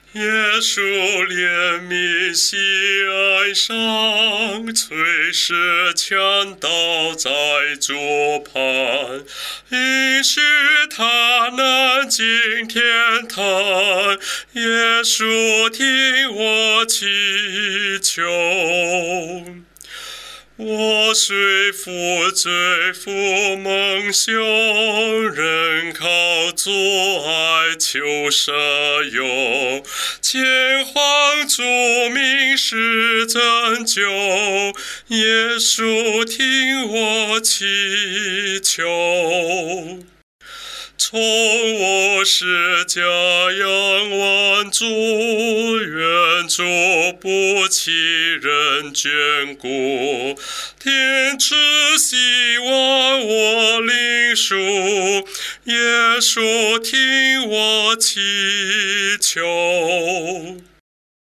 耶稣怜悯西安上，随时强盗在左旁，允许他能进天堂。耶稣听我祈求。我虽负罪负蒙羞，仍靠主爱求赦宥。前皇主名是拯救，耶稣听我祈求。从我是家仰望主，愿主不弃人眷顾，天赐希望我领受，耶稣听我祈求。